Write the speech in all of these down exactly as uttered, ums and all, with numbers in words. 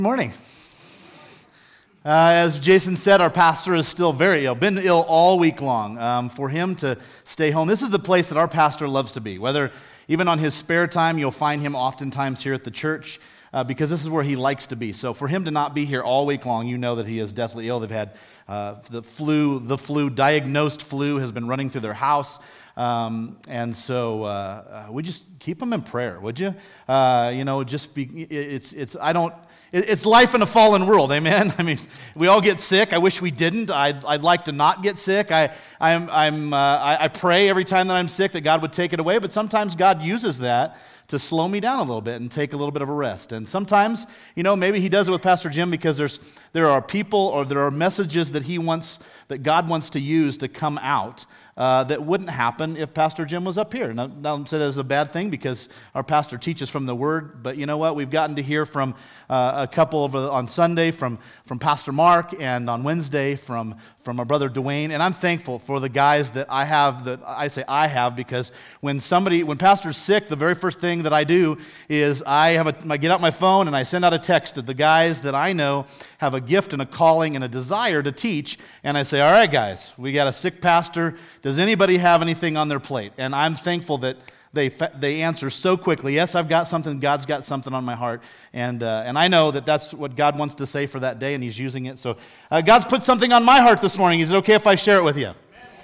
Good morning. Uh, as Jason said, our pastor is still very ill, been ill all week long. Um, for him to stay home, this is the place that our pastor loves to be. Whether even on his spare time, you'll find him oftentimes here at the church uh, because this is where he likes to be. So for him to not be here all week long, you know that he is deathly ill. They've had uh, the flu, the flu, diagnosed flu has been running through their house. Um, and so uh, uh, we just keep him in prayer, would you? Uh, you know, just be, it's, it's, I don't, It's life in a fallen world, amen? I mean, we all get sick. I wish we didn't. I'd, I'd like to not get sick. I, I'm, I'm, uh, I, I pray every time that I'm sick that God would take it away, but sometimes God uses that to slow me down a little bit and take a little bit of a rest. And sometimes, you know, maybe he does it with Pastor Jim because there's there are people or there are messages that he wants, that God wants to use to come out Uh, that wouldn't happen if Pastor Jim was up here. Now, don't say that is a bad thing because our pastor teaches from the Word, but you know what? We've gotten to hear from uh, a couple of, on Sunday from, from Pastor Mark and on Wednesday from, from our brother Dwayne, and I'm thankful for the guys that I have, that I say I have, because when somebody, when pastor's sick, the very first thing that I do is I have a, I get out my phone and I send out a text to the guys that I know have a gift and a calling and a desire to teach, and I say, all right guys, we got a sick pastor. Does anybody have anything on their plate? And I'm thankful that they they answer so quickly. Yes, I've got something. God's got something on my heart, and uh, and I know that that's what God wants to say for that day, and He's using it. So uh, God's put something on my heart this morning. Is it okay if I share it with you?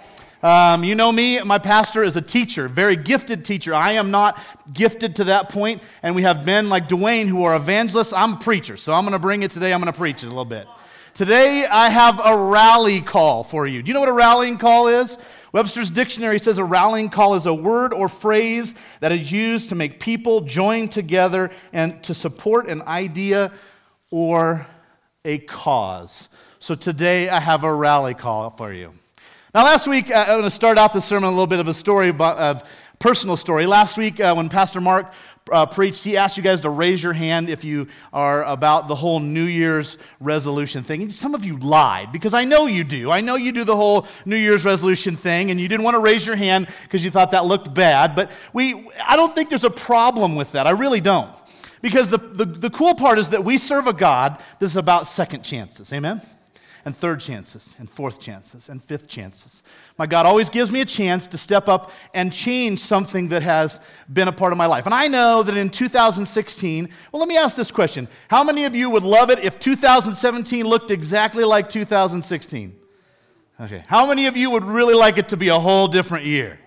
Um, you know me, my pastor is a teacher, very gifted teacher. I am not gifted to that point, and we have men like Dwayne who are evangelists. I'm a preacher, so I'm going to bring it today. I'm going to preach it a little bit. Today, I have a rally call for you. Do you know what a rallying call is? Webster's Dictionary says a rallying call is a word or phrase that is used to make people join together and to support an idea or a cause. So today, I have a rally call for you. Now, last week, uh, I'm going to start out this sermon a little bit of a story, about, of personal story. Last week, uh, when Pastor Mark Uh, preached, he asked you guys to raise your hand if you are about the whole New Year's resolution thing. And some of you lied, because I know you do. I know you do the whole New Year's resolution thing, and you didn't want to raise your hand because you thought that looked bad. But we, I don't think there's a problem with that. I really don't. Because the, the, the cool part is that we serve a God that's about second chances. Amen? And third chances, and fourth chances, and fifth chances. My God always gives me a chance to step up and change something that has been a part of my life. And I know that in two thousand sixteen, well, let me ask this question. How many of you would love it if two thousand seventeen looked exactly like two thousand sixteen? Okay. How many of you would really like it to be a whole different year?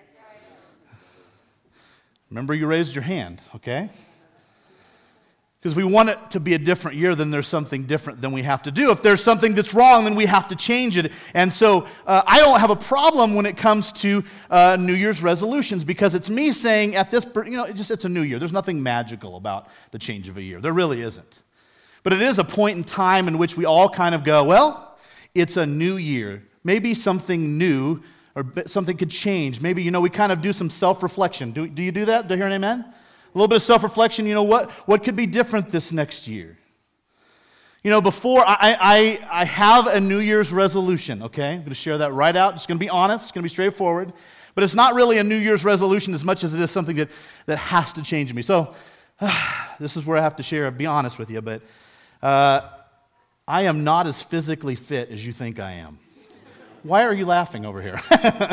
Remember, you raised your hand, okay? Because we want it to be a different year, then there's something different than we have to do. If there's something that's wrong, then we have to change it. And so uh, I don't have a problem when it comes to uh, New Year's resolutions, because it's me saying at this, you know, it just it's a new year. There's nothing magical about the change of a year. There really isn't. But it is a point in time in which we all kind of go, well, it's a new year. Maybe something new or something could change. Maybe, you know, we kind of do some self-reflection. Do, do you do that? Do you hear an amen? A little bit of self-reflection, you know, what what could be different this next year? You know, before, I, I, I have a New Year's resolution, okay? I'm going to share that right out. It's going to be honest. It's going to be straightforward. But it's not really a New Year's resolution as much as it is something that, that has to change me. So, uh, this is where I have to share, be honest with you, but uh, I am not as physically fit as you think I am. Why are you laughing over here?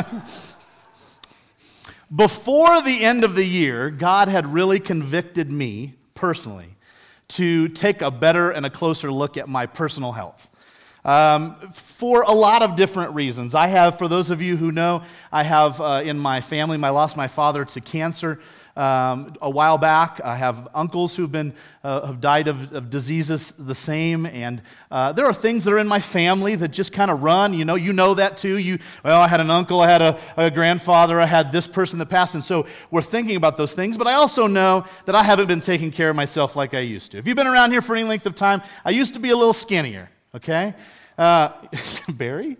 Before the end of the year, God had really convicted me personally to take a better and a closer look at my personal health um, for a lot of different reasons. I have, for those of you who know, I have uh, in my family, I lost my father to cancer um, a while back. I have uncles who've been uh, have died of, of diseases the same, and uh, there are things that are in my family that just kind of run. You know, you know that too. You well, I had an uncle, I had a, a grandfather, I had this person that passed, and so we're thinking about those things. But I also know that I haven't been taking care of myself like I used to. If you've been around here for any length of time, I used to be a little skinnier. Okay, uh, Barry.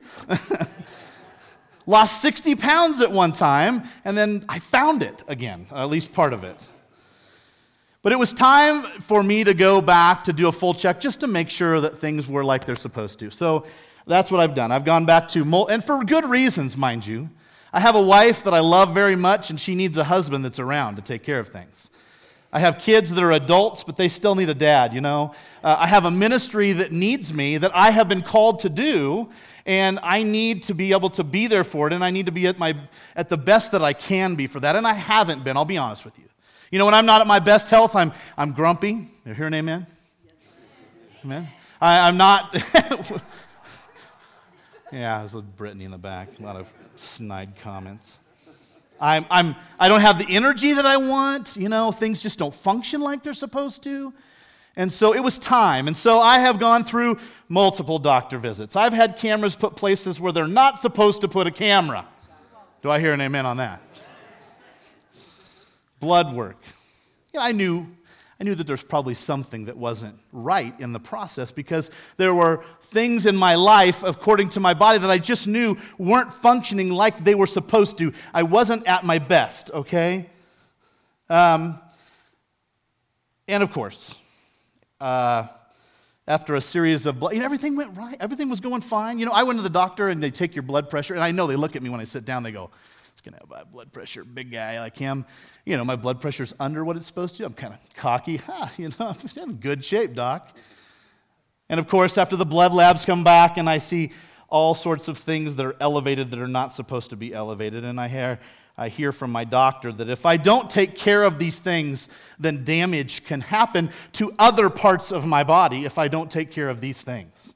Lost sixty pounds at one time, and then I found it again, at least part of it. But it was time for me to go back to do a full check just to make sure that things were like they're supposed to. So that's what I've done. I've gone back to, and for good reasons, mind you. I have a wife that I love very much, and she needs a husband that's around to take care of things. I have kids that are adults, but they still need a dad, you know. Uh, I have a ministry that needs me, that I have been called to do, and I need to be able to be there for it, and I need to be at my at the best that I can be for that, and I haven't been, I'll be honest with you. You know, when I'm not at my best health, I'm I'm grumpy. You hear an amen? Yes. Amen? I, I'm not... Yeah, there's a Brittany in the back, a lot of snide comments. I'm, I'm, I don't have the energy that I want, you know, things just don't function like they're supposed to. And so it was time. And so I have gone through multiple doctor visits. I've had cameras put places where they're not supposed to put a camera. Do I hear an amen on that? Blood work. Yeah, I knew, I knew that there's probably something that wasn't right in the process because there were things in my life, according to my body, that I just knew weren't functioning like they were supposed to. I wasn't at my best, okay? Um, and of course, uh, after a series of blood, you know, everything went right. Everything was going fine. You know, I went to the doctor and they take your blood pressure, and I know they look at me when I sit down, they go, "It's going to have high blood pressure, big guy like him." You know, my blood pressure's under what it's supposed to. I'm kind of cocky. Ha, you know, I'm in good shape, doc. And of course, after the blood labs come back and I see all sorts of things that are elevated that are not supposed to be elevated, and I hear, I hear from my doctor that if I don't take care of these things, then damage can happen to other parts of my body if I don't take care of these things.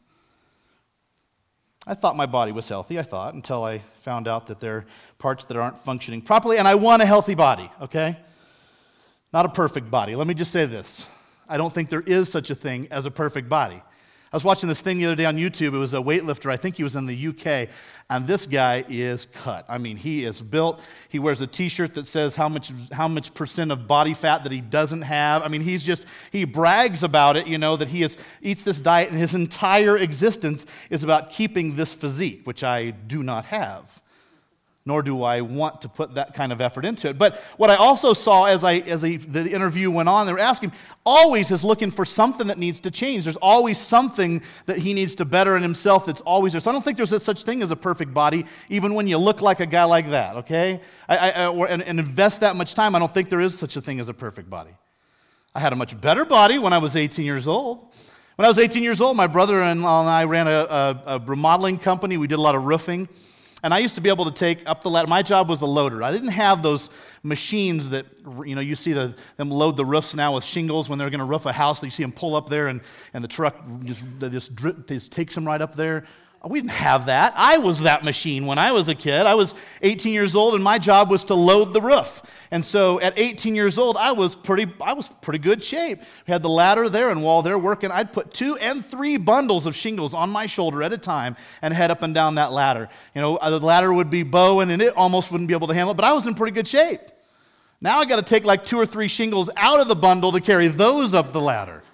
I thought my body was healthy, I thought, until I found out that there are parts that aren't functioning properly, and I want a healthy body, okay? Not a perfect body. Let me just say this. I don't think there is such a thing as a perfect body. I was watching this thing the other day on YouTube. It was a weightlifter. I think he was in the U K, and this guy is cut. I mean, he is built. He wears a T-shirt that says how much how much percent of body fat that he doesn't have. I mean, he's just, he brags about it, you know, that he is, eats this diet, and his entire existence is about keeping this physique, which I do not have. Nor do I want to put that kind of effort into it. But what I also saw as I as I, the interview went on, they were asking, always is looking for something that needs to change. There's always something that he needs to better in himself that's always there. So I don't think there's such thing as a perfect body, even when you look like a guy like that, okay? I, I, I, or, and, and invest that much time, I don't think there is such a thing as a perfect body. I had a much better body when I was eighteen years old. When I was eighteen years old, my brother-in-law and I ran a, a, a remodeling company. We did a lot of roofing. And I used to be able to take up the ladder. My job was the loader. I didn't have those machines that, you know, you see the, them load the roofs now with shingles when they're going to roof a house. You see them pull up there, and, and the truck just, just, drip, just takes them right up there. We didn't have that. I was that machine when I was a kid. I was eighteen years old, and my job was to load the roof. And so at eighteen years old, I was pretty I was pretty good shape. We had the ladder there, and while they're working, I'd put two and three bundles of shingles on my shoulder at a time and head up and down that ladder. You know, the ladder would be bowing, and it almost wouldn't be able to handle it, but I was in pretty good shape. Now I got to take like two or three shingles out of the bundle to carry those up the ladder.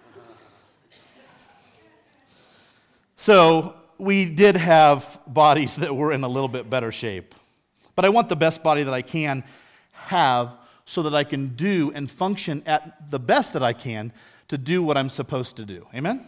So we did have bodies that were in a little bit better shape. But I want the best body that I can have so that I can do and function at the best that I can to do what I'm supposed to do. Amen?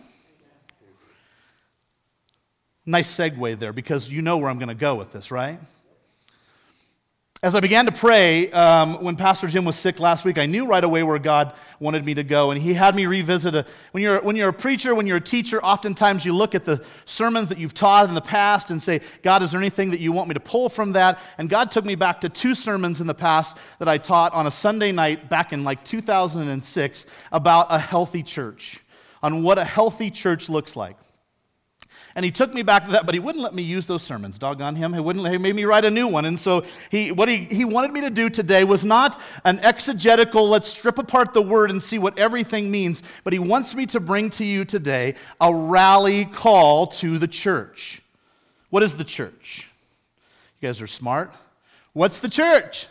Nice segue there, because you know where I'm going to go with this, right? As I began to pray, um, when Pastor Jim was sick last week, I knew right away where God wanted me to go, and he had me revisit a, when you're, when you're a preacher, when you're a teacher, oftentimes you look at the sermons that you've taught in the past and say, God, is there anything that you want me to pull from that? And God took me back to two sermons in the past that I taught on a Sunday night back in like two thousand six about a healthy church, on what a healthy church looks like. And he took me back to that, but he wouldn't let me use those sermons. Doggone him. He wouldn't. He made me write a new one. And so he, what he, he wanted me to do today was not an exegetical, let's strip apart the word and see what everything means, but he wants me to bring to you today a rally call to the church. What is the church? You guys are smart. What's the church?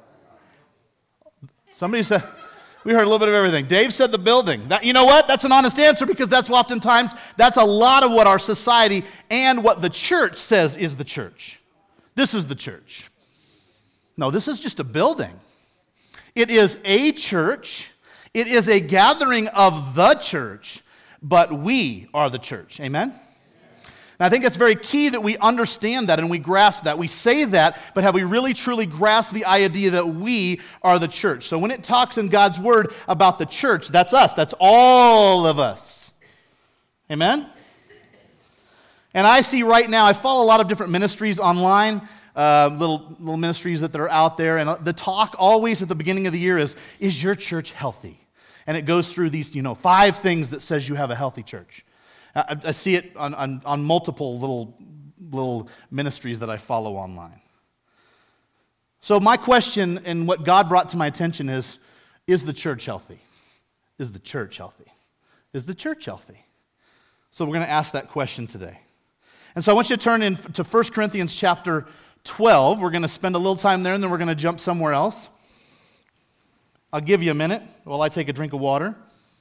Somebody said... We heard a little bit of everything. Dave said the building. That, you know what? That's an honest answer, because that's oftentimes, that's a lot of what our society and what the church says is the church. This is the church. No, this is just a building. It is a church. It is a gathering of the church, but we are the church. Amen? And I think it's very key that we understand that and we grasp that. We say that, but have we really truly grasped the idea that we are the church? So when it talks in God's word about the church, that's us. That's all of us. Amen? And I see right now, I follow a lot of different ministries online, uh, little, little ministries that are out there, and the talk always at the beginning of the year is, is your church healthy? And it goes through these, you know, five things that says you have a healthy church. I, I see it on, on, on multiple little, little ministries that I follow online. So my question and what God brought to my attention is, is the church healthy? Is the church healthy? Is the church healthy? So we're going to ask that question today. And so I want you to turn in to First Corinthians chapter twelve. We're going to spend a little time there, and then we're going to jump somewhere else. I'll give you a minute while I take a drink of water.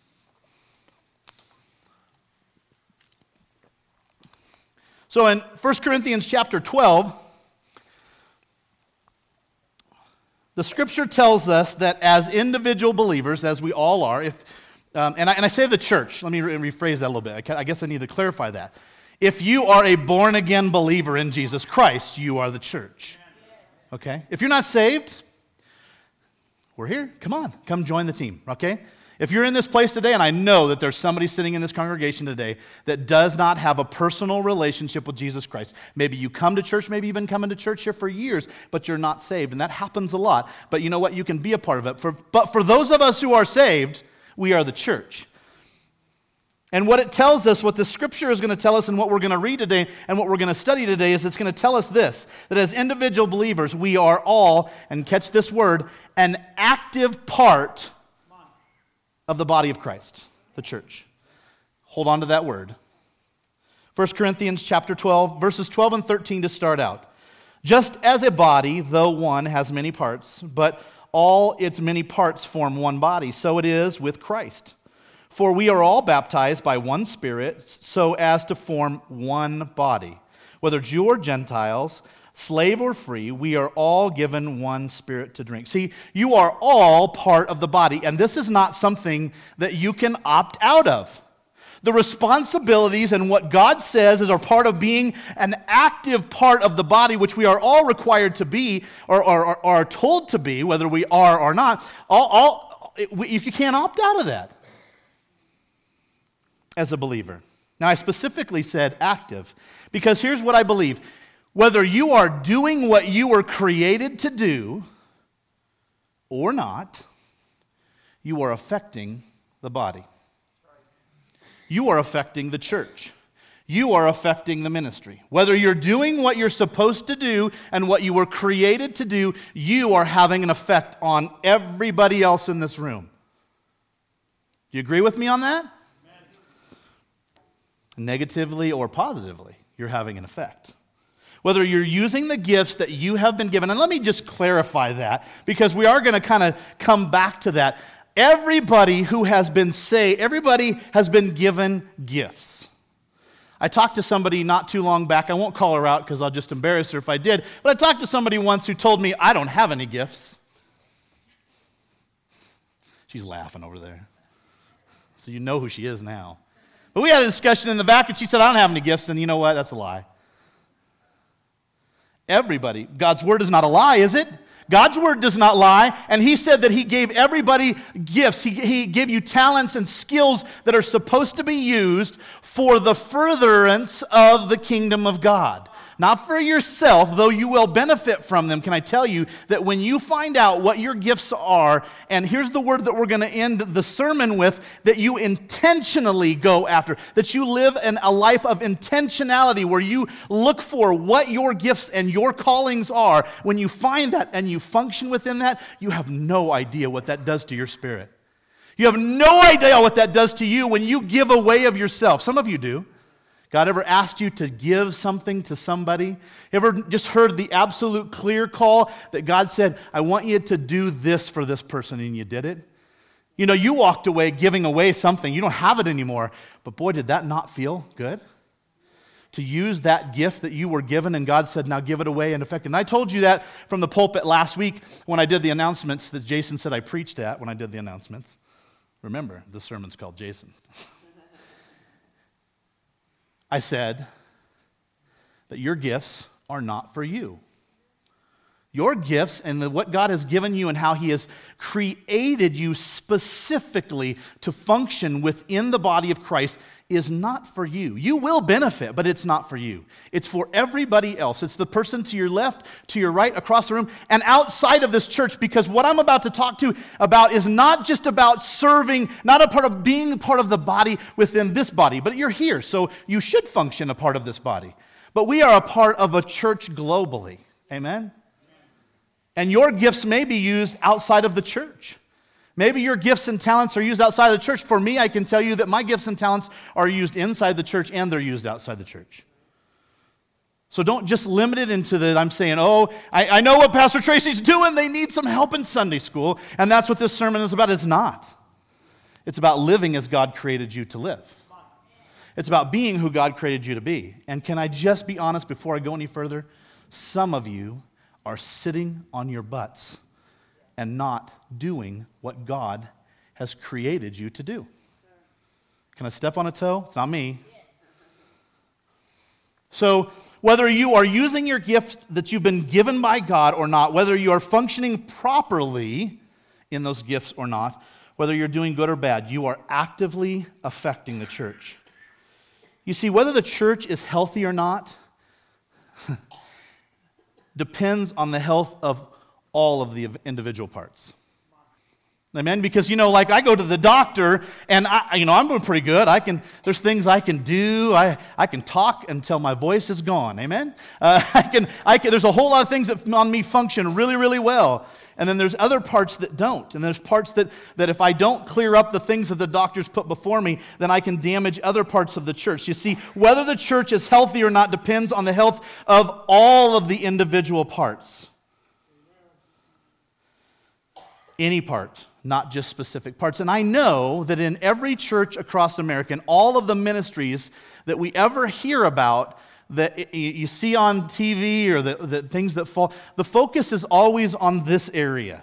So in First Corinthians chapter twelve, the Scripture tells us that as individual believers, as we all are, if um, and, I, and I say the church, let me re- rephrase that a little bit. I, I guess I need to clarify that. If you are a born-again believer in Jesus Christ, you are the church. Okay? If you're not saved, we're here. Come on. Come join the team. Okay? If you're in this place today, and I know that there's somebody sitting in this congregation today that does not have a personal relationship with Jesus Christ. Maybe you come to church, maybe you've been coming to church here for years, but you're not saved. And that happens a lot. But you know what? You can be a part of it. For, but for those of us who are saved, we are the church. And what it tells us, what the Scripture is going to tell us and what we're going to read today and what we're going to study today is it's going to tell us this, that as individual believers, we are all, and catch this word, an active part of the body of Christ, the church. Hold on to that word. First Corinthians chapter twelve, verses twelve and thirteen to start out. Just as a body, though one, has many parts, but all its many parts form one body, so it is with Christ. For we are all baptized by one Spirit, so as to form one body. Whether Jew or Gentiles, slave or free, we are all given one Spirit to drink. See, you are all part of the body, and this is not something that you can opt out of. The responsibilities and what God says is a part of being an active part of the body, which we are all required to be, or, or, or are told to be, whether we are or not. All, all, you can't opt out of that as a believer. Now, I specifically said active, because here's what I believe. Whether you are doing what you were created to do or not, you are affecting the body. You are affecting the church. You are affecting the ministry. Whether you're doing what you're supposed to do and what you were created to do, you are having an effect on everybody else in this room. Do you agree with me on that? Negatively or positively, you're having an effect. Whether you're using the gifts that you have been given, and let me just clarify that, because we are going to kind of come back to that. Everybody who has been saved, everybody has been given gifts. I talked to somebody not too long back. I won't call her out because I'll just embarrass her if I did, but I talked to somebody once who told me, I don't have any gifts. She's laughing over there. So you know who she is now. But we had a discussion in the back, and she said, I don't have any gifts, and you know what? That's a lie. Everybody. God's word is not a lie, is it? God's word does not lie, and he said that he gave everybody gifts. He, he gave you talents and skills that are supposed to be used for the furtherance of the kingdom of God. Not for yourself, though you will benefit from them. Can I tell you that when you find out what your gifts are, and here's the word that we're going to end the sermon with, that you intentionally go after, that you live in a life of intentionality where you look for what your gifts and your callings are. When you find that and you function within that, you have no idea what that does to your spirit. You have no idea what that does to you when you give away of yourself. Some of you do. God ever asked you to give something to somebody? Ever just heard the absolute clear call that God said, I want you to do this for this person, and you did it? You know, you walked away giving away something. You don't have it anymore. But boy, did that not feel good? To use that gift that you were given, and God said, now give it away and effect. And I told you that from the pulpit last week when I did the announcements that Jason said I preached at when I did the announcements. Remember, the sermon's called Jason. I said, that your gifts are not for you. Your gifts and the, what God has given you and how He has created you specifically to function within the body of Christ is not for you. You will benefit, but it's not for you. It's for everybody else. It's the person to your left, to your right, across the room, and outside of this church, because what I'm about to talk to about is not just about serving, not a part of being part of the body within this body, but you're here, so you should function a part of this body. But we are a part of a church globally. Amen? And your gifts may be used outside of the church. Maybe your gifts and talents are used outside of the church. For me, I can tell you that my gifts and talents are used inside the church and they're used outside the church. So don't just limit it into that I'm saying, oh, I, I know what Pastor Tracy's doing. They need some help in Sunday school. And that's what this sermon is about. It's not. It's about living as God created you to live. It's about being who God created you to be. And can I just be honest before I go any further? Some of you are sitting on your butts and not doing what God has created you to do. Can I step on a toe? It's not me. So whether you are using your gift that you've been given by God or not, whether you are functioning properly in those gifts or not, whether you're doing good or bad, you are actively affecting the church. You see, whether the church is healthy or not depends on the health of all of the individual parts. Amen? Because, you know, like I go to the doctor and, I, you know, I'm doing pretty good. I can, there's things I can do. I, I can talk until my voice is gone. Amen? Uh, I can, I can, there's a whole lot of things that on me function really, really well. And then there's other parts that don't. And there's parts that, that if I don't clear up the things that the doctors put before me, then I can damage other parts of the church. You see, whether the church is healthy or not depends on the health of all of the individual parts. Any part, not just specific parts. And I know that in every church across America, in all of the ministries that we ever hear about, that you see on T V or the, the things that fall, the focus is always on this area.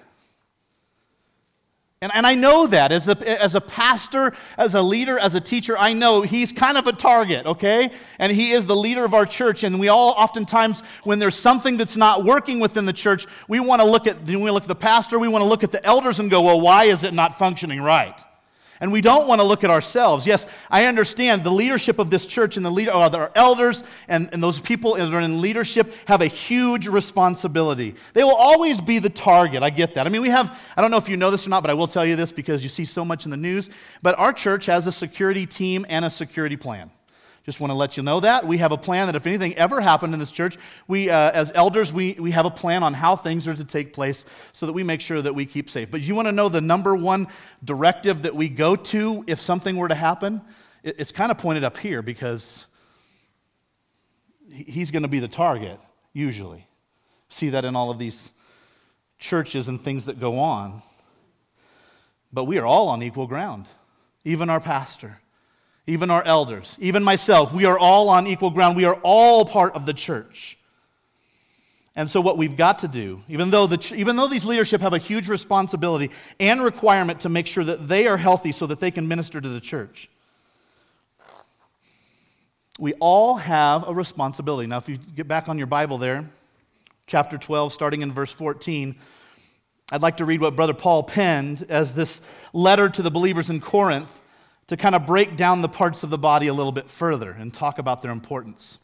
And, and I know that as, the, as a pastor, as a leader, as a teacher, I know he's kind of a target, okay? And he is the leader of our church, and we all oftentimes, when there's something that's not working within the church, we want to look at, when we look at the pastor, we want to look at the elders and go, well, why is it not functioning right? And we don't want to look at ourselves. Yes, I understand the leadership of this church and the leader, or our elders and, and those people that are in leadership have a huge responsibility. They will always be the target. I get that. I mean, we have, I don't know if you know this or not, but I will tell you this because you see so much in the news. But our church has a security team and a security plan. Just want to let you know that. We have a plan that if anything ever happened in this church, we, uh, as elders, we, we have a plan on how things are to take place so that we make sure that we keep safe. But you want to know the number one directive that we go to if something were to happen? It, it's kind of pointed up here because he's going to be the target, usually. See that in all of these churches and things that go on. But we are all on equal ground, even our pastor. Even our elders, even myself, we are all on equal ground. We are all part of the church. And so what we've got to do, even though the even though these leadership have a huge responsibility and requirement to make sure that they are healthy so that they can minister to the church, we all have a responsibility. Now, if you get back on your Bible there, chapter twelve, starting in verse fourteen, I'd like to read what Brother Paul penned as this letter to the believers in Corinth, to kind of break down the parts of the body a little bit further and talk about their importance.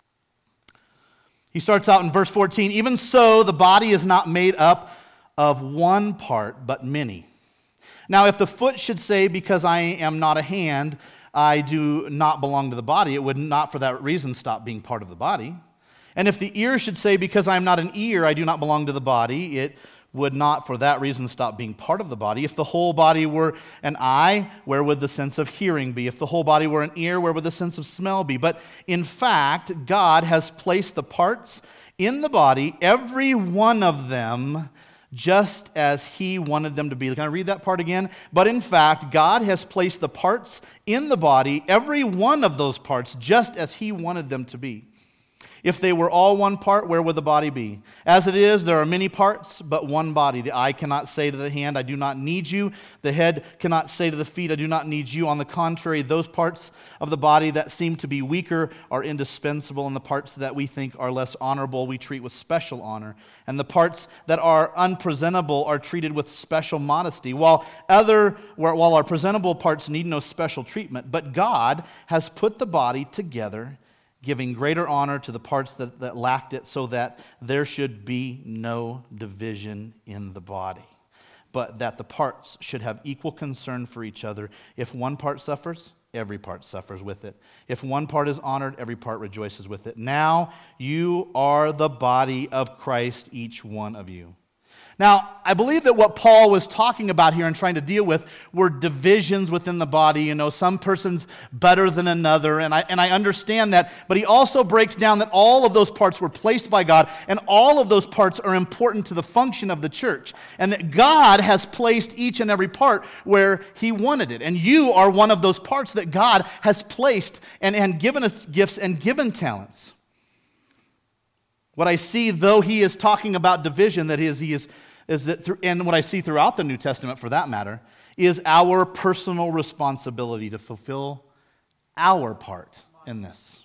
He starts out in verse fourteen, even so the body is not made up of one part, but many. Now if the foot should say, because I am not a hand, I do not belong to the body, it would not for that reason stop being part of the body. And if the ear should say, because I am not an ear, I do not belong to the body, it would not for that reason stop being part of the body. If the whole body were an eye, where would the sense of hearing be? If the whole body were an ear, where would the sense of smell be? But in fact, God has placed the parts in the body, every one of them, just as He wanted them to be. Can I read that part again? But in fact, God has placed the parts in the body, every one of those parts, just as He wanted them to be. If they were all one part, where would the body be? As it is, there are many parts, but one body. The eye cannot say to the hand, I do not need you. The head cannot say to the feet, I do not need you. On the contrary, those parts of the body that seem to be weaker are indispensable, and the parts that we think are less honorable we treat with special honor. And the parts that are unpresentable are treated with special modesty, while other, while our presentable parts need no special treatment. But God has put the body together, giving greater honor to the parts that, that lacked it, so that there should be no division in the body, but that the parts should have equal concern for each other. If one part suffers, every part suffers with it. If one part is honored, every part rejoices with it. Now you are the body of Christ, each one of you. Now, I believe that what Paul was talking about here and trying to deal with were divisions within the body. You know, some person's better than another, and I, and I understand that. But he also breaks down that all of those parts were placed by God, and all of those parts are important to the function of the church, and that God has placed each and every part where he wanted it. And you are one of those parts that God has placed and, and given us gifts and given talents. What I see, though he is talking about division, that is, he is is that, through, and what I see throughout the New Testament for that matter, is our personal responsibility to fulfill our part in this.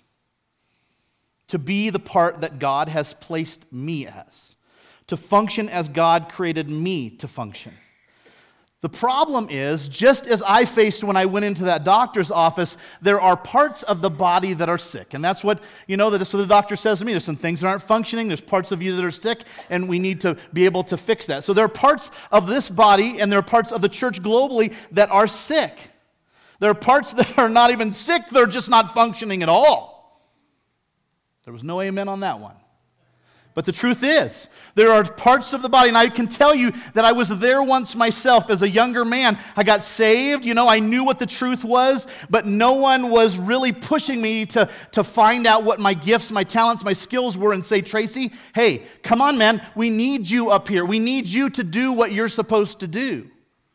To be the part that God has placed me as. To function as God created me to function. The problem is, just as I faced when I went into that doctor's office, there are parts of the body that are sick. And that's what, you know, that's what the doctor says to me. There's some things that aren't functioning. There's parts of you that are sick, and we need to be able to fix that. So there are parts of this body, and there are parts of the church globally that are sick. There are parts that are not even sick. They're just not functioning at all. There was no amen on that one. But the truth is, there are parts of the body, and I can tell you that I was there once myself as a younger man. I got saved, you know, I knew what the truth was, but no one was really pushing me to, to find out what my gifts, my talents, my skills were and say, Tracy, hey, come on, man, we need you up here. We need you to do what you're supposed to do.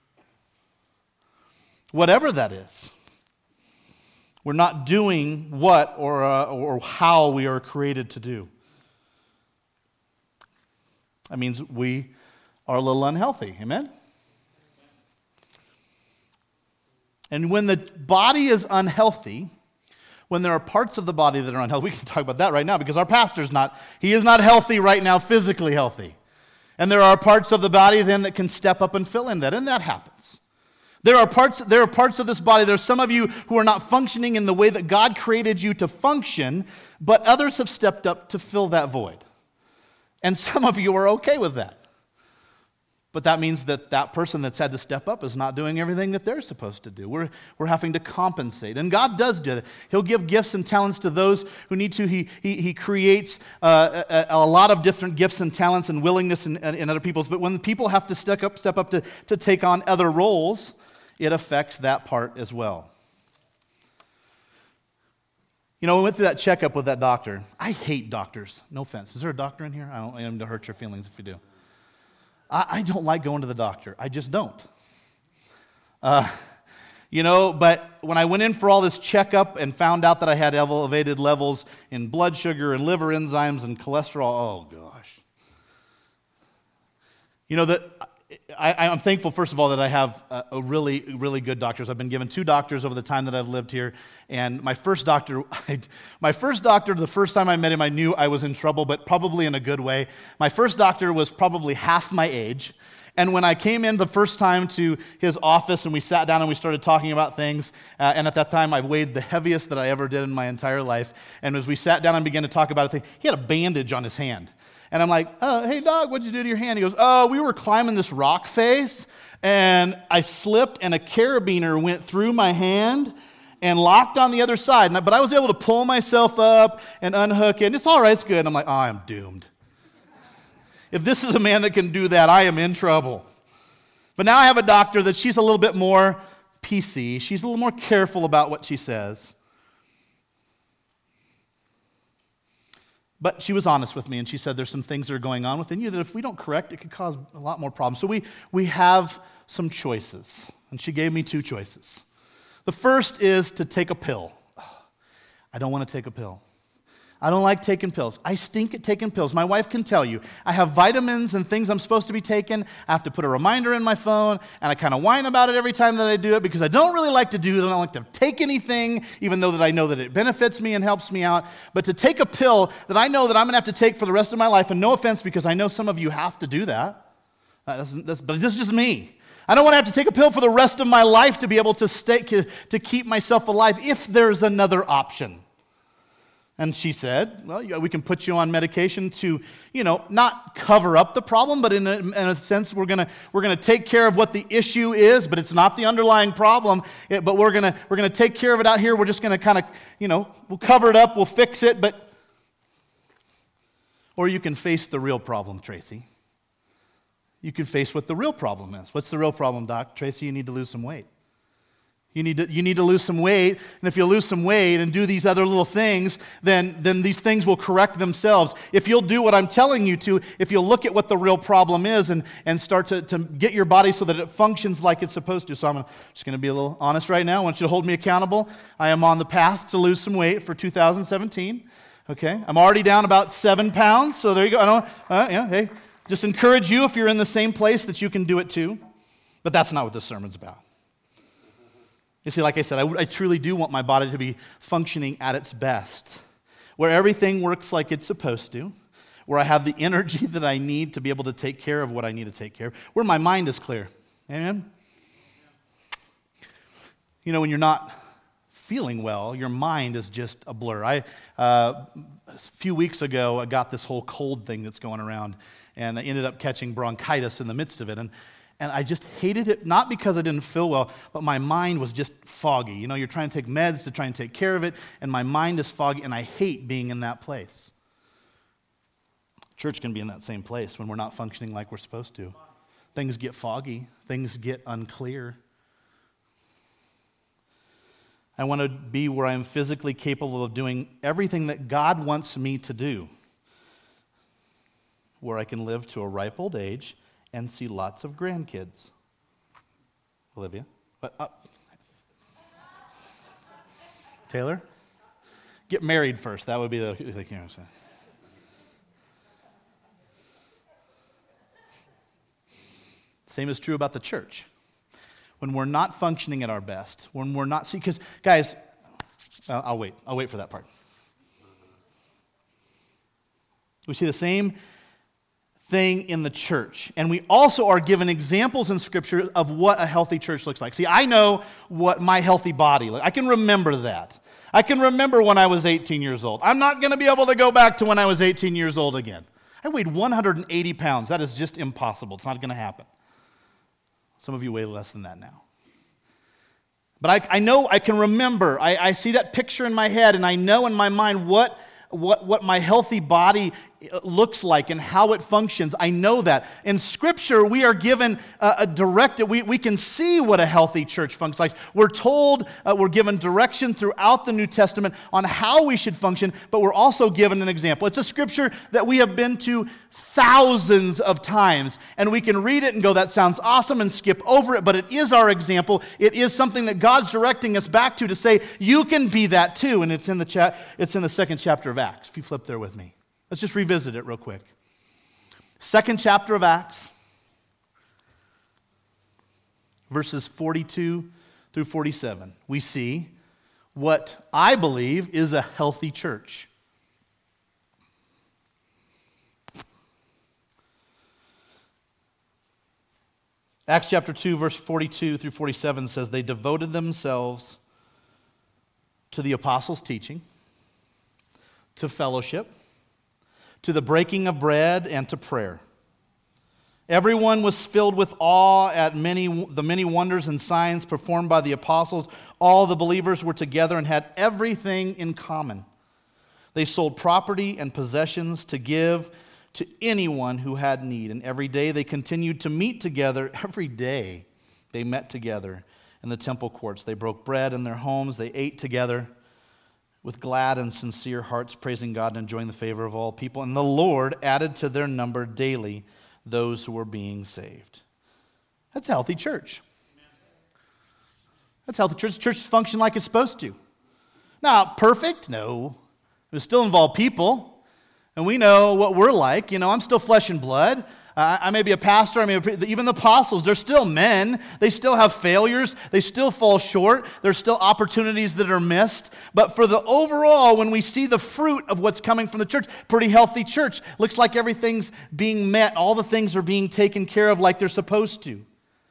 Whatever that is. We're not doing what or, uh, or how we are created to do. That means we are a little unhealthy. Amen? And when the body is unhealthy, when there are parts of the body that are unhealthy, we can talk about that right now because our pastor's not, he is not healthy right now, physically healthy. And there are parts of the body then that can step up and fill in that, and that happens. There are parts, there are parts of this body, there are some of you who are not functioning in the way that God created you to function, but others have stepped up to fill that void. And some of you are okay with that. But that means that that person that's had to step up is not doing everything that they're supposed to do. We're, we're having to compensate. And God does do that. He'll give gifts and talents to those who need to. He, he, he creates uh, a, a lot of different gifts and talents and willingness in, in other people's. But when people have to step up, step up to, to take on other roles, it affects that part as well. You know, we went through that checkup with that doctor. I hate doctors. No offense. Is there a doctor in here? I don't want to hurt your feelings if you do. I, I don't like going to the doctor. I just don't. Uh, you know, but when I went in for all this checkup and found out that I had elevated levels in blood sugar and liver enzymes and cholesterol, oh gosh. You know, that I, I'm thankful, first of all, that I have a, a really, really good doctors. I've been given two doctors over the time that I've lived here. And my first doctor, I, my first doctor, the first time I met him, I knew I was in trouble, but probably in a good way. My first doctor was probably half my age. And when I came in the first time to his office and we sat down and we started talking about things, uh, and at that time I weighed the heaviest that I ever did in my entire life. And as we sat down and began to talk about it, he had a bandage on his hand. And I'm like, oh, hey, dog, what'd you do to your hand? He goes, oh, we were climbing this rock face, and I slipped, and a carabiner went through my hand and locked on the other side. But I was able to pull myself up and unhook it, and it's all right, it's good. And I'm like, oh, I'm doomed. If this is a man that can do that, I am in trouble. But now I have a doctor that she's a little bit more P C. She's a little more careful about what she says. But she was honest with me, and she said there's some things that are going on within you that if we don't correct, it could cause a lot more problems. So we, we have some choices, and she gave me two choices. The first is to take a pill. I don't want to take a pill. I don't like taking pills. I stink at taking pills. My wife can tell you. I have vitamins and things I'm supposed to be taking. I have to put a reminder in my phone, and I kind of whine about it every time that I do it because I don't really like to do it. I don't like to take anything, even though that I know that it benefits me and helps me out. But to take a pill that I know that I'm going to have to take for the rest of my life, and no offense because I know some of you have to do that, uh, that's, that's, but this is just me. I don't want to have to take a pill for the rest of my life to be able to stay, to keep myself alive if there's another option. And she said, well, we can put you on medication to, you know, not cover up the problem, but in a, in a sense, we're gonna we're gonna take care of what the issue is, but it's not the underlying problem. It, but we're gonna we're gonna take care of it out here. We're just gonna kind of, you know, we'll cover it up, we'll fix it, but. Or you can face the real problem, Tracy. You can face what the real problem is. What's the real problem, Doc? Tracy, you need to lose some weight. You need to, you need to lose some weight, and if you lose some weight and do these other little things, then, then these things will correct themselves. If you'll do what I'm telling you to, if you'll look at what the real problem is and, and start to, to get your body so that it functions like it's supposed to. So I'm just going to be a little honest right now. I want you to hold me accountable. I am on the path to lose some weight for two thousand seventeen. Okay? I'm already down about seven pounds, so there you go. I don't, uh, yeah, hey, just encourage you if you're in the same place that you can do it too. But that's not what this sermon's about. You see, like I said, I, I truly do want my body to be functioning at its best, where everything works like it's supposed to, where I have the energy that I need to be able to take care of what I need to take care of, where my mind is clear. Amen? You know, when you're not feeling well, your mind is just a blur. I uh, a few weeks ago, I got this whole cold thing that's going around, and I ended up catching bronchitis in the midst of it, and And I just hated it, not because I didn't feel well, but my mind was just foggy. You know, you're trying to take meds to try and take care of it, and my mind is foggy, and I hate being in that place. Church can be in that same place when we're not functioning like we're supposed to. Things get foggy. Things get unclear. I want to be where I am physically capable of doing everything that God wants me to do, where I can live to a ripe old age and see lots of grandkids. Olivia? What? Uh, Taylor? Get married first. That would be the, the you know, so. Same is true about the church. When we're not functioning at our best, when we're not, see, because, guys, uh, I'll wait. I'll wait for that part. We see the same thing in the church. And we also are given examples in Scripture of what a healthy church looks like. See, I know what my healthy body looks like. I can remember that. I can remember when I was eighteen years old. I'm not going to be able to go back to when I was eighteen years old again. I weighed one hundred eighty pounds. That is just impossible. It's not going to happen. Some of you weigh less than that now. But I, I know, I can remember. I, I see that picture in my head, and I know in my mind what What, what my healthy body looks like and how it functions. I know that. In Scripture, we are given a, a directive. We, we can see what a healthy church functions like. We're told, uh, we're given direction throughout the New Testament on how we should function, but we're also given an example. It's a Scripture that we have been to thousands of times, and we can read it and go, that sounds awesome, and skip over it, but it is our example. It is something that God's directing us back to to say, you can be that too, and it's in the cha- it's in the second chapter of Acts, if you flip there with me. Let's just revisit it real quick. Second chapter of Acts, verses forty-two through forty-seven. We see what I believe is a healthy church. Acts chapter two, verse forty-two through forty-seven says, they devoted themselves to the apostles' teaching, to fellowship, to the breaking of bread, and to prayer. Everyone was filled with awe at many the many wonders and signs performed by the apostles. All the believers were together and had everything in common. They sold property and possessions to give to anyone who had need. And every day they continued to meet together. Every day they met together in the temple courts. They broke bread in their homes. They ate together with glad and sincere hearts, praising God and enjoying the favor of all people. And the Lord added to their number daily those who were being saved. That's a healthy church. That's a healthy church. Churches function like it's supposed to. Now, perfect? No. It still involved people, and we know what we're like. You know, I'm still flesh and blood. Uh, I may be a pastor, I may be, even the apostles, they're still men. They still have failures. They still fall short. There's still opportunities that are missed. But for the overall, when we see the fruit of what's coming from the church, pretty healthy church. Looks like everything's being met. All the things are being taken care of like they're supposed to.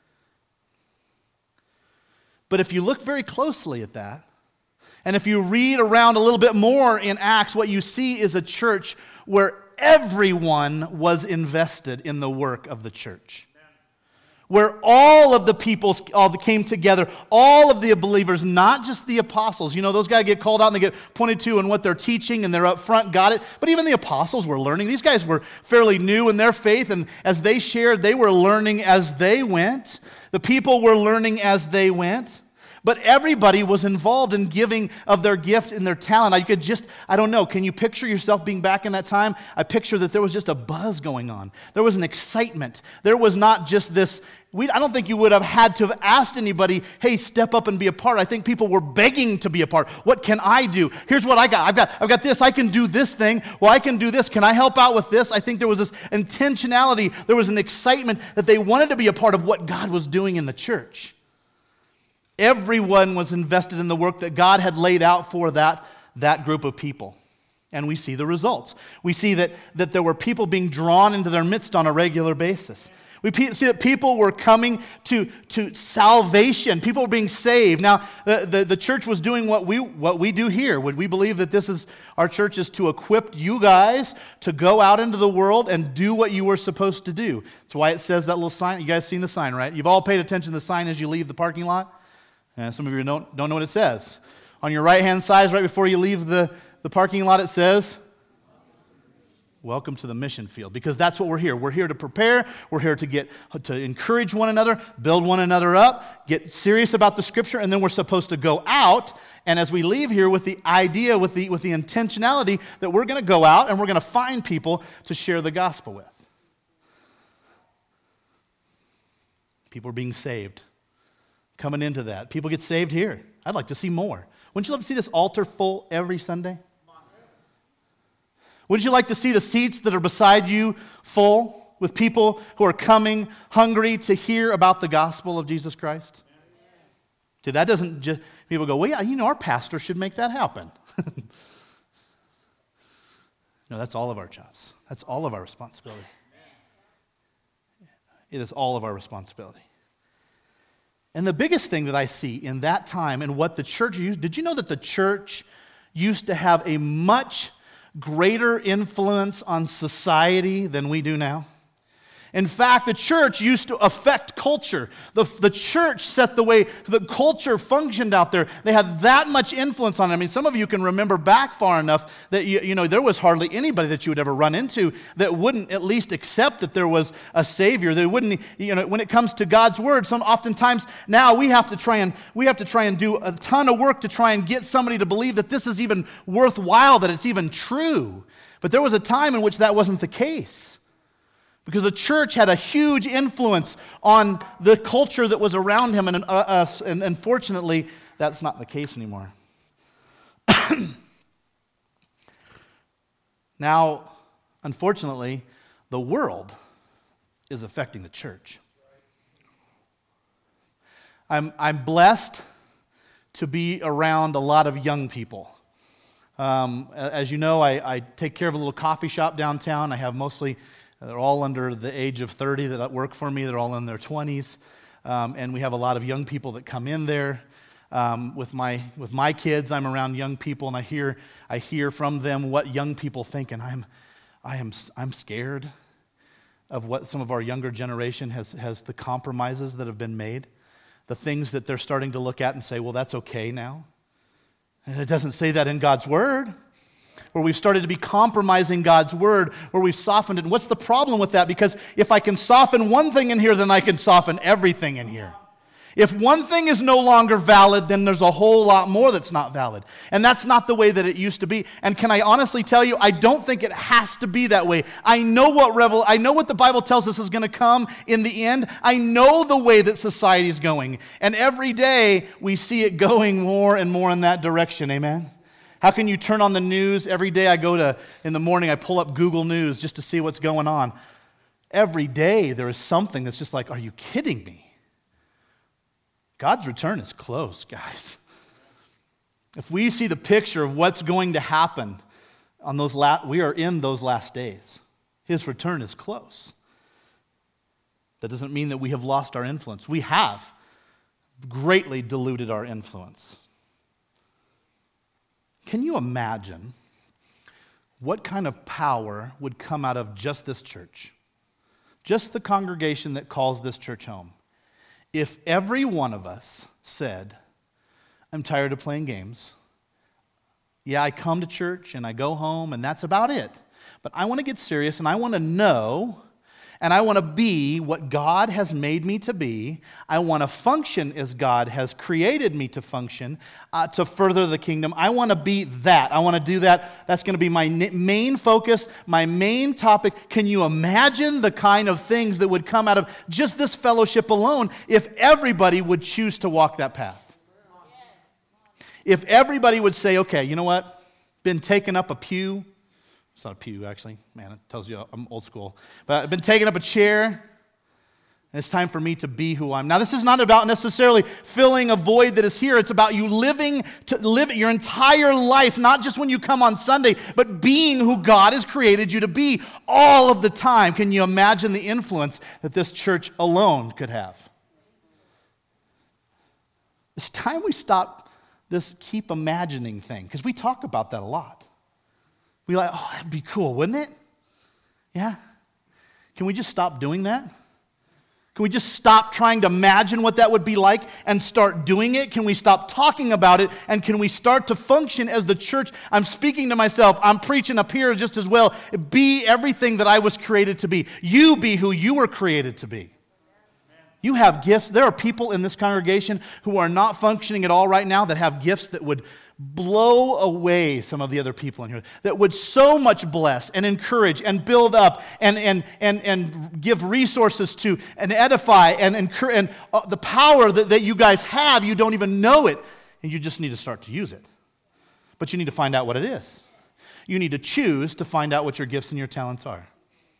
But if you look very closely at that, and if you read around a little bit more in Acts, what you see is a church where everyone was invested in the work of the church. Where all of the people all came together, all of the believers, not just the apostles. You know, those guys get called out and they get pointed to in what they're teaching and they're up front, got it. But even the apostles were learning. These guys were fairly new in their faith, and as they shared, they were learning as they went. The people were learning as they went. But everybody was involved in giving of their gift and their talent. I could just, I don't know, can you picture yourself being back in that time? I picture that there was just a buzz going on. There was an excitement. There was not just this, we, I don't think you would have had to have asked anybody, hey, step up and be a part. I think people were begging to be a part. What can I do? Here's what I got. I've got, I've got this. I can do this thing. Well, I can do this. Can I help out with this? I think there was this intentionality. There was an excitement that they wanted to be a part of what God was doing in the church. Everyone was invested in the work that God had laid out for that, that group of people. And we see the results. We see that, that there were people being drawn into their midst on a regular basis. We pe- see that people were coming to, to salvation. People were being saved. Now, the, the, the church was doing what we, what we do here. Would we believe that this is, our church is to equip you guys to go out into the world and do what you were supposed to do? That's why it says that little sign. You guys seen the sign, right? You've all paid attention to the sign as you leave the parking lot? And some of you don't, don't know what it says. On your right-hand side, right before you leave the, the parking lot, it says, welcome to the mission field. Because that's what we're here. We're here to prepare. We're here to get to encourage one another, build one another up, get serious about the Scripture, and then we're supposed to go out. And as we leave here with the idea, with the, with the intentionality that we're going to go out and we're going to find people to share the gospel with. People are being saved. Coming into that. People get saved here. I'd like to see more. Wouldn't you love to see this altar full every Sunday? Wouldn't you like to see the seats that are beside you full with people who are coming hungry to hear about the gospel of Jesus Christ? See, that doesn't just, people go, well, yeah, you know, our pastor should make that happen. No, that's all of our jobs. That's all of our responsibility. It is all of our responsibility. And the biggest thing that I see in that time and what the church used, did you know that the church used to have a much greater influence on society than we do now? In fact, the church used to affect culture. The, the church set the way the culture functioned out there. They had that much influence on it. I mean, some of you can remember back far enough that you, you know there was hardly anybody that you would ever run into that wouldn't at least accept that there was a Savior. They wouldn't, you know, when it comes to God's Word, some oftentimes now we have to try and we have to try and do a ton of work to try and get somebody to believe that this is even worthwhile, that it's even true. But there was a time in which that wasn't the case. Because the church had a huge influence on the culture that was around him, and uh, us, and unfortunately, that's not the case anymore. Now, unfortunately, the world is affecting the church. I'm, I'm blessed to be around a lot of young people. Um, as you know, I, I take care of a little coffee shop downtown. I have mostly... They're all under the age of thirty that work for me. They're all in their twenties. Um, and we have a lot of young people that come in there. Um, with my with my kids, I'm around young people, and I hear I hear from them what young people think, and I'm I am I'm scared of what some of our younger generation has has the compromises that have been made, the things that they're starting to look at and say, well, that's okay now. And it doesn't say that in God's Word. Where we've started to be compromising God's Word, where we've softened it. And what's the problem with that? Because if I can soften one thing in here, then I can soften everything in here. If one thing is no longer valid, then there's a whole lot more that's not valid. And that's not the way that it used to be. And can I honestly tell you, I don't think it has to be that way. I know what revel- I know what the Bible tells us is going to come in the end. I know the way that society is going. And every day we see it going more and more in that direction. Amen? How can you turn on the news? Every day I go to, in the morning, I pull up Google News just to see what's going on. Every day there is something that's just like, are you kidding me? God's return is close, guys. If we see the picture of what's going to happen on those la- we are in those last days. His return is close. That doesn't mean that we have lost our influence. We have greatly diluted our influence. Can you imagine what kind of power would come out of just this church? Just the congregation that calls this church home. If every one of us said, I'm tired of playing games. Yeah, I come to church and I go home and that's about it. But I want to get serious and I want to know and I want to be what God has made me to be. I want to function as God has created me to function uh, to further the kingdom. I want to be that. I want to do that. That's going to be my main focus, my main topic. Can you imagine the kind of things that would come out of just this fellowship alone if everybody would choose to walk that path? If everybody would say, okay, you know what? Been taking up a pew. It's not a pew, actually. Man, it tells you I'm old school. But I've been taking up a chair, and it's time for me to be who I am. Now, this is not about necessarily filling a void that is here. It's about you living to live your entire life, not just when you come on Sunday, but being who God has created you to be all of the time. Can you imagine the influence that this church alone could have? It's time we stop this keep imagining thing, because we talk about that a lot. We like, oh, that'd be cool, wouldn't it? Yeah? Can we just stop doing that? Can we just stop trying to imagine what that would be like and start doing it? Can we stop talking about it and can we start to function as the church? I'm speaking to myself. I'm preaching up here just as well. Be everything that I was created to be. You be who you were created to be. You have gifts. There are people in this congregation who are not functioning at all right now that have gifts that would blow away some of the other people in here, that would so much bless and encourage and build up and and and, and give resources to and edify and encourage. And uh, the power that, that you guys have, you don't even know it, and you just need to start to use it. But you need to find out what it is. You need to choose to find out what your gifts and your talents are.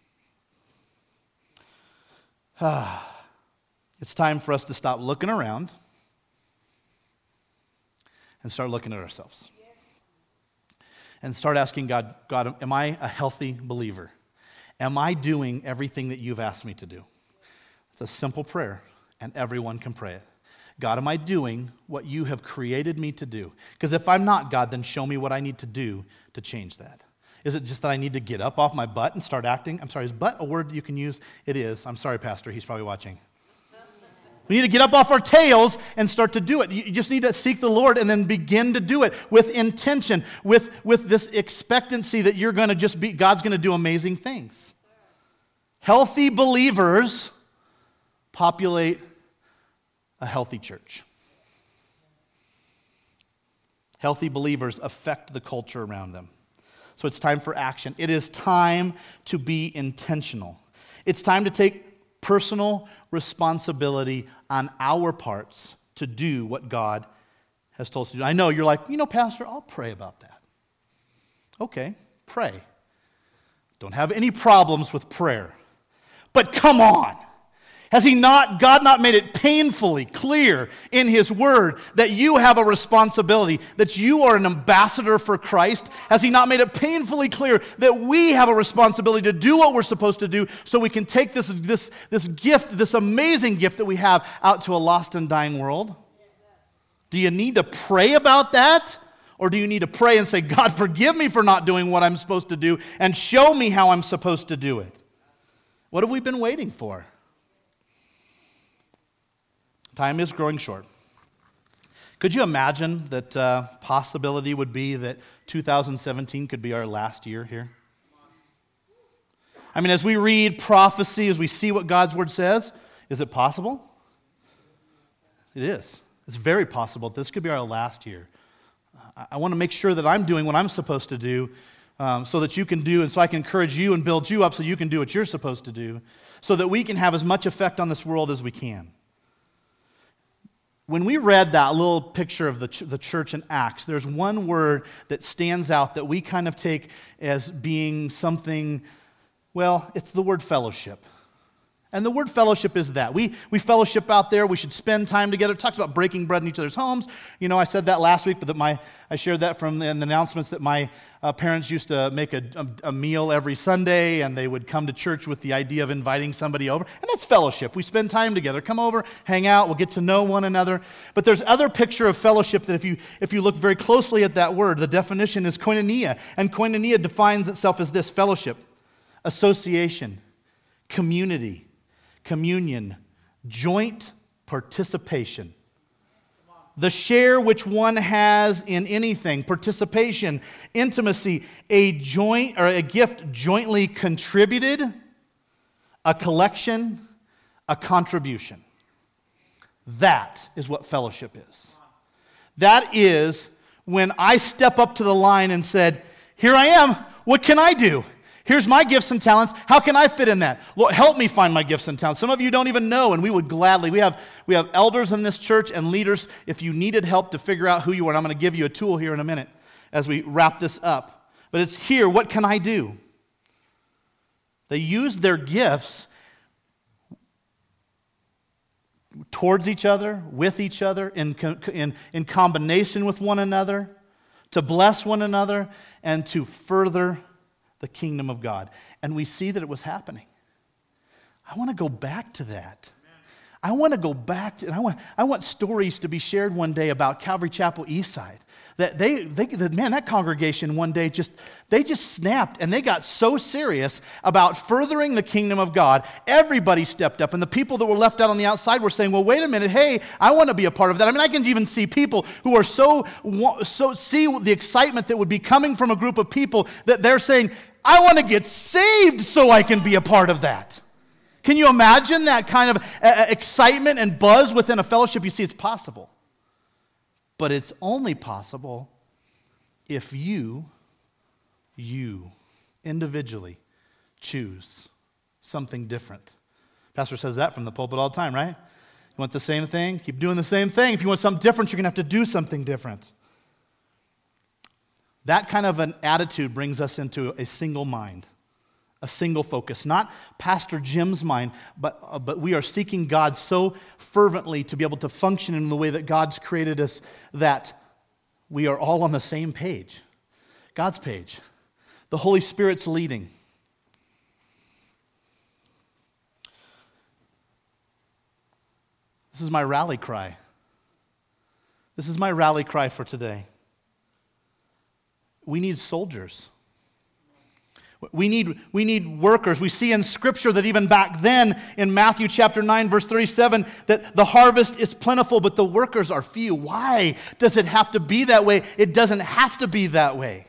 Ah. It's time for us to stop looking around and start looking at ourselves. And start asking God, God, am I a healthy believer? Am I doing everything that you've asked me to do? It's a simple prayer, and everyone can pray it. God, am I doing what you have created me to do? Because if I'm not, God, then show me what I need to do to change that. Is it just that I need to get up off my butt and start acting? I'm sorry, is butt a word you can use? It is. I'm sorry, Pastor. He's probably watching. We need to get up off our tails and start to do it. You just need to seek the Lord and then begin to do it with intention, with, with this expectancy that you're going to just be, God's going to do amazing things. Healthy believers populate a healthy church. Healthy believers affect the culture around them. So it's time for action. It is time to be intentional. It's time to take personal responsibility on our parts to do what God has told us to do. I know you're like, you know, Pastor, I'll pray about that. Okay, pray. Don't have any problems with prayer. But come on. Has he not, God not made it painfully clear in his word that you have a responsibility, that you are an ambassador for Christ? Has he not made it painfully clear that we have a responsibility to do what we're supposed to do so we can take this, this, this gift, this amazing gift that we have out to a lost and dying world? Do you need to pray about that? Or do you need to pray and say, God, forgive me for not doing what I'm supposed to do and show me how I'm supposed to do it? What have we been waiting for? Time is growing short. Could you imagine that uh, possibility would be that two thousand seventeen could be our last year here? I mean, as we read prophecy, as we see what God's word says, is it possible? It is. It's very possible that this could be our last year. I, I want to make sure that I'm doing what I'm supposed to do um, so that you can do, and so I can encourage you and build you up so you can do what you're supposed to do, so that we can have as much effect on this world as we can. When we read that little picture of the, ch- the church in Acts, there's one word that stands out that we kind of take as being something, well, it's the word fellowship. And the word fellowship is that. We we fellowship out there. We should spend time together. It talks about breaking bread in each other's homes. You know, I said that last week, but that my I shared that from the, in the announcements that my uh, parents used to make a, a, a meal every Sunday, and they would come to church with the idea of inviting somebody over. And that's fellowship. We spend time together. Come over, hang out. We'll get to know one another. But there's other picture of fellowship that if you if you look very closely at that word, the definition is koinonia. And koinonia defines itself as this: fellowship, association, community, communion, joint participation. The share which one has in anything, participation, intimacy, a joint or a gift jointly contributed, a collection, a contribution. That is what fellowship is. That is when I step up to the line and said, "Here I am, what can I do? Here's my gifts and talents. How can I fit in that? Lord, help me find my gifts and talents." Some of you don't even know, and we would gladly. We have we have elders in this church and leaders. If you needed help to figure out who you are, and I'm going to give you a tool here in a minute as we wrap this up. But it's here. What can I do? They use their gifts towards each other, with each other, in, in, in combination with one another, to bless one another, and to further the kingdom of God. And we see that it was happening. I want to go back to that. I want to go back to, and I want, I want stories to be shared one day about Calvary Chapel Eastside. That they, they, that, man, that congregation one day just, they just snapped and they got so serious about furthering the kingdom of God. Everybody stepped up, and the people that were left out on the outside were saying, "Well, wait a minute, hey, I want to be a part of that." I mean, I can even see people who are so, so see the excitement that would be coming from a group of people that they're saying, "I want to get saved so I can be a part of that." Can you imagine that kind of uh, excitement and buzz within a fellowship? You see, it's possible. But it's only possible if you, you, individually choose something different. Pastor says that from the pulpit all the time, right? You want the same thing? Keep doing the same thing. If you want something different, you're going to have to do something different. That kind of an attitude brings us into a single mind, a single focus. Not Pastor Jim's mind, but, uh, but we are seeking God so fervently to be able to function in the way that God's created us that we are all on the same page. God's page. The Holy Spirit's leading. This is my rally cry. This is my rally cry for today. We need soldiers. We need, we need workers. We see in Scripture that even back then, in Matthew chapter nine, verse thirty-seven, that the harvest is plentiful, but the workers are few. Why does it have to be that way? It doesn't have to be that way.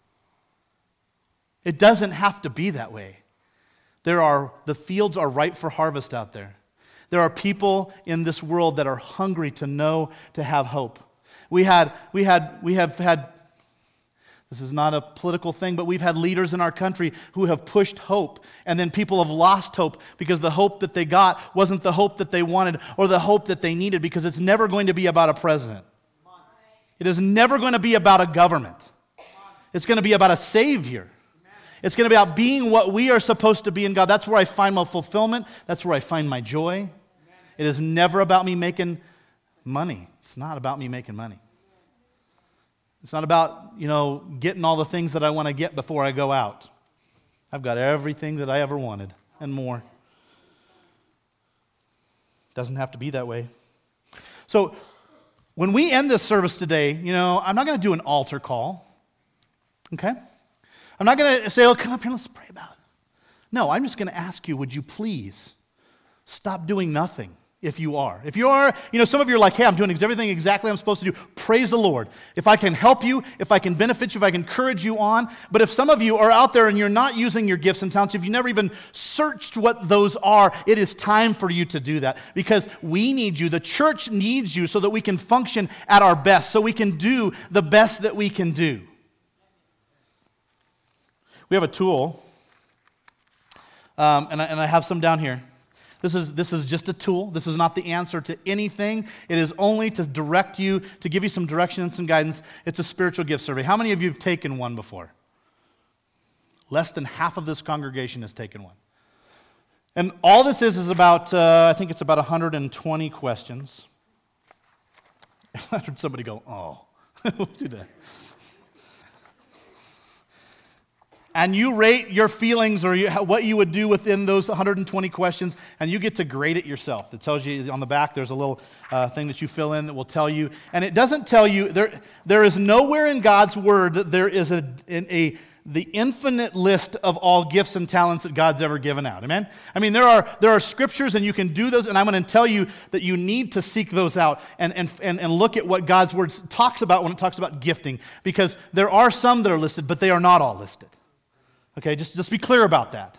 It doesn't have to be that way. There are, the fields are ripe for harvest out there. There are people in this world that are hungry to know, to have hope. We had, we had, we have had This is not a political thing, but we've had leaders in our country who have pushed hope, and then people have lost hope because the hope that they got wasn't the hope that they wanted or the hope that they needed, because it's never going to be about a president. It is never going to be about a government. It's going to be about a Savior. It's going to be about being what we are supposed to be in God. That's where I find my fulfillment. That's where I find my joy. It is never about me making money. It's not about me making money. It's not about, you know, getting all the things that I want to get before I go out. I've got everything that I ever wanted and more. Doesn't have to be that way. So when we end this service today, you know, I'm not going to do an altar call. Okay? I'm not going to say, "Oh, come up here, let's pray about it." No, I'm just going to ask you, would you please stop doing nothing? If you are. If you are, you know, some of you are like, "Hey, I'm doing everything exactly I'm supposed to do." Praise the Lord. If I can help you, if I can benefit you, if I can encourage you on. But if some of you are out there and you're not using your gifts and talents, if you never even searched what those are, it is time for you to do that. Because we need you. The church needs you so that we can function at our best, so we can do the best that we can do. We have a tool, um, and, I, and I have some down here. This is, this is just a tool. This is not the answer to anything. It is only to direct you, to give you some direction and some guidance. It's a spiritual gift survey. How many of you have taken one before? Less than half of this congregation has taken one. And all this is is about, uh, I think it's about one hundred twenty questions. I heard somebody go, oh, we'll do that. And you rate your feelings or you, what you would do within those one hundred twenty questions, and you get to grade it yourself. It tells you on the back, there's a little uh, thing that you fill in that will tell you. And it doesn't tell you, there, there is nowhere in God's Word that there is a, in a the infinite list of all gifts and talents that God's ever given out. Amen? I mean, there are there are scriptures, and you can do those, and I'm going to tell you that you need to seek those out and, and, and, and look at what God's Word talks about when it talks about gifting, because there are some that are listed, but they are not all listed. Okay, just, just be clear about that.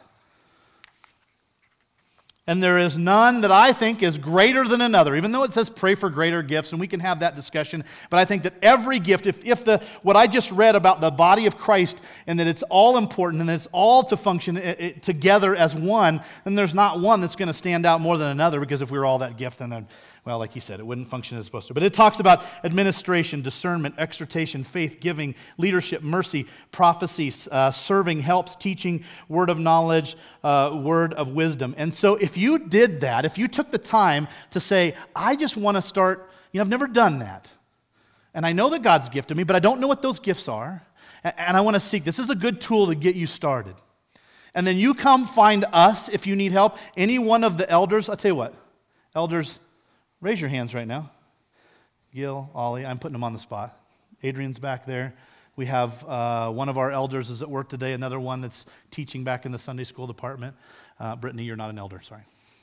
And there is none that I think is greater than another, even though it says pray for greater gifts, and we can have that discussion. But I think that every gift, if, if the what I just read about the body of Christ, and that it's all important, and it's all to function it, it, together as one, then there's not one that's going to stand out more than another, because if we were all that gift, then, then well, like he said, it wouldn't function as it's supposed to. But it talks about administration, discernment, exhortation, faith, giving, leadership, mercy, prophecy, uh, serving, helps, teaching, word of knowledge, uh, word of wisdom. And so if you did that, if you took the time to say, I just want to start, you know, I've never done that. And I know that God's gifted me, but I don't know what those gifts are. And I want to seek. This is a good tool to get you started. And then you come find us if you need help. Any one of the elders, I'll tell you what, elders, raise your hands right now. Gil, Ollie, I'm putting them on the spot. Adrian's back there. We have uh, one of our elders is at work today, another one that's teaching back in the Sunday school department. Uh, Brittany, you're not an elder, sorry.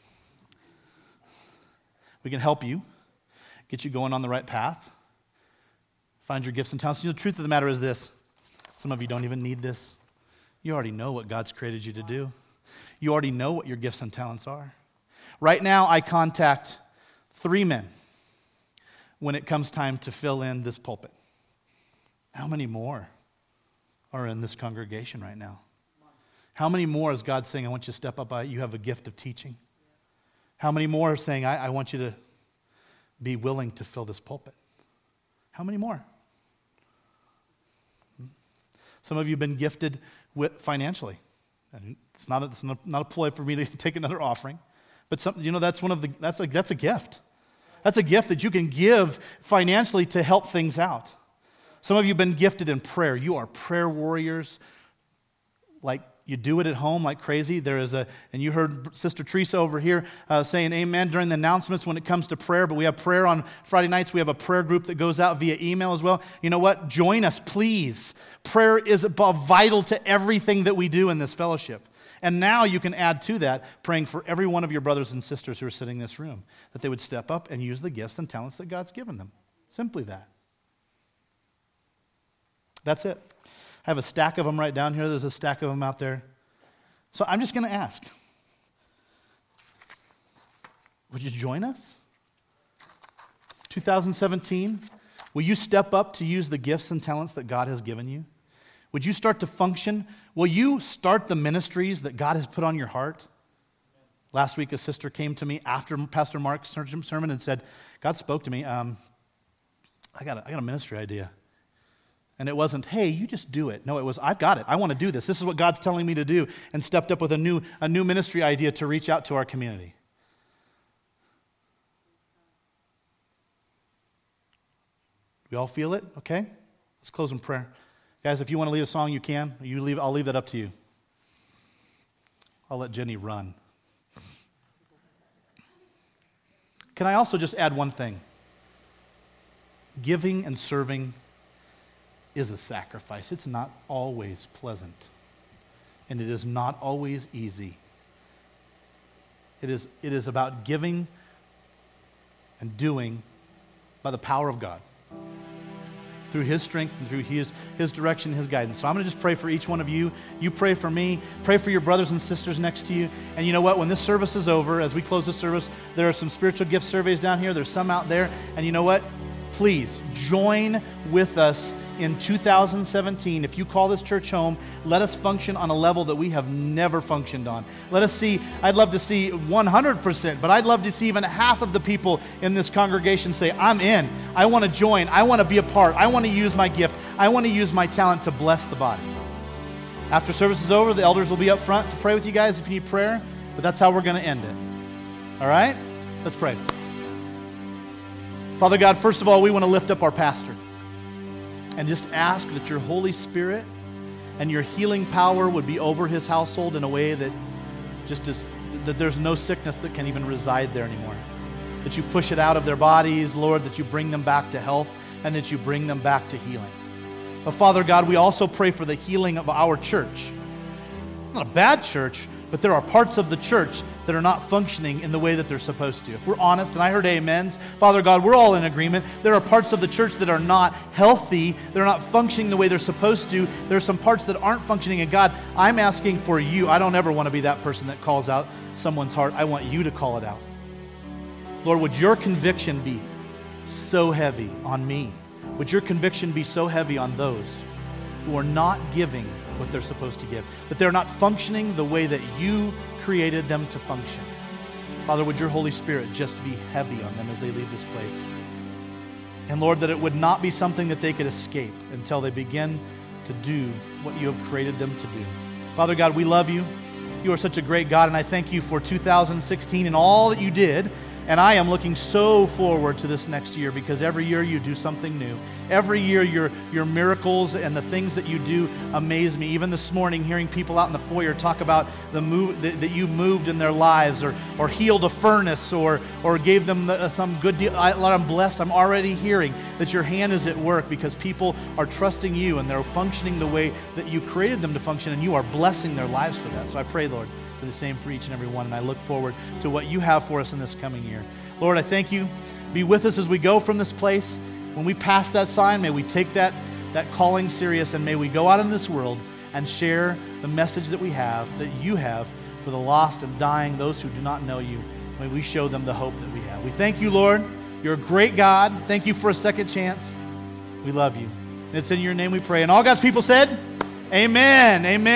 We can help you, get you going on the right path, find your gifts and talents. You know, the truth of the matter is this. Some of you don't even need this. You already know what God's created you to do. You already know what your gifts and talents are. Right now, I contact three men when it comes time to fill in this pulpit. How many more are in this congregation right now? How many more is God saying, I want you to step up, you have a gift of teaching? How many more are saying, I, I want you to be willing to fill this pulpit? How many more? Some of you have been gifted with financially. And it's not a, it's not a ploy for me to take another offering, but some, you know that's one of the that's a, that's a gift. That's a gift that you can give financially to help things out. Some of you have been gifted in prayer. You are prayer warriors. Like you do it at home like crazy. There is a, and you heard Sister Teresa over here uh, saying amen during the announcements when it comes to prayer, but we have prayer on Friday nights. We have a prayer group that goes out via email as well. You know what? Join us, please. Prayer is vital to everything that we do in this fellowship. And now you can add to that praying for every one of your brothers and sisters who are sitting in this room, that they would step up and use the gifts and talents that God's given them. Simply that. That's it. I have a stack of them right down here. There's a stack of them out there. So I'm just going to ask, would you join us? two thousand seventeen, will you step up to use the gifts and talents that God has given you? Would you start to function? Will you start the ministries that God has put on your heart? Last week, a sister came to me after Pastor Mark's sermon and said, God spoke to me. Um, I got a, I got a ministry idea. And it wasn't, hey, you just do it. No, it was, I've got it. I want to do this. This is what God's telling me to do, and stepped up with a new, a new ministry idea to reach out to our community. We all feel it? Okay? Let's close in prayer. Guys, if you want to lead a song, you can. You leave, I'll leave that up to you. I'll let Jenny run. Can I also just add one thing? Giving and serving is a sacrifice. It's not always pleasant. And it is not always easy. It is, it is about giving and doing by the power of God, through His strength and through His, His direction, His guidance. So I'm going to just pray for each one of you. You pray for me. Pray for your brothers and sisters next to you. And you know what? When this service is over, as we close the service, there are some spiritual gift surveys down here. There's some out there. And you know what? please join with us in two thousand seventeen. If you call this church home, let us function on a level that we have never functioned on. Let us see, I'd love to see one hundred percent, but I'd love to see even half of the people in this congregation say, I'm in. I want to join. I want to be a part. I want to use my gift. I want to use my talent to bless the body. After service is over, the elders will be up front to pray with you guys if you need prayer, but that's how we're going to end it. All right? Let's pray. Father God, first of all, we want to lift up our pastor and just ask that your Holy Spirit and your healing power would be over his household in a way that just is, that there's no sickness that can even reside there anymore. That you push it out of their bodies, Lord, that you bring them back to health and that you bring them back to healing. But Father God, we also pray for the healing of our church. Not a bad church, but there are parts of the church that are not functioning in the way that they're supposed to. If we're honest, and I heard amens, Father God, we're all in agreement. There are parts of the church that are not healthy. They're not functioning the way they're supposed to. There are some parts that aren't functioning. And God, I'm asking for you. I don't ever want to be that person that calls out someone's heart. I want you to call it out. Lord, would your conviction be so heavy on me? Would your conviction be so heavy on those who are not giving what they're supposed to give, that they're not functioning the way that you created them to function? Father, would your Holy Spirit just be heavy on them as they leave this place? And Lord, that it would not be something that they could escape until they begin to do what you have created them to do. Father God, we love you. You are such a great God, and I thank you for two thousand sixteen and all that you did. And I am looking so forward to this next year, because every year you do something new. Every year your, your miracles and the things that you do amaze me. Even this morning, hearing people out in the foyer talk about the move that, that you moved in their lives, or, or healed a furnace, or, or gave them the, some good deal. I, I'm blessed. I'm already hearing that your hand is at work because people are trusting you and they're functioning the way that you created them to function, and you are blessing their lives for that. So I pray, Lord, for the same for each and every one, and I look forward to what you have for us in this coming year. Lord, I thank you. Be with us as we go from this place. When we pass that sign, may we take that, that calling serious, and may we go out in this world and share the message that we have, that you have, for the lost and dying, those who do not know you. May we show them the hope that we have. We thank you, Lord. You're a great God. Thank you for a second chance. We love you. And it's in your name we pray. And all God's people said, amen. Amen.